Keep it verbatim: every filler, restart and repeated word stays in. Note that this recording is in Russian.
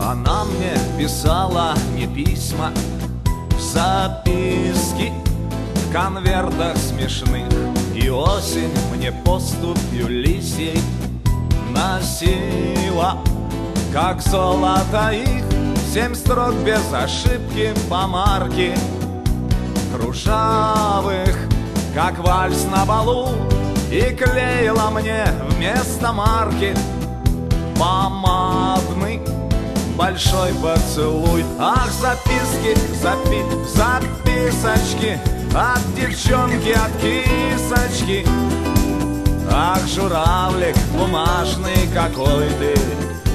Она мне писала не письма, записки в конвертах смешных. И осень мне поступью лисьей носила, как золото их, семь строк без ошибки по марке, кружавых, как вальс на балу. И клеила мне вместо марки помадный большой поцелуй. Ах, записки, запи, записочки от девчонки, от кисочки. Ах, журавлик бумажный какой ты,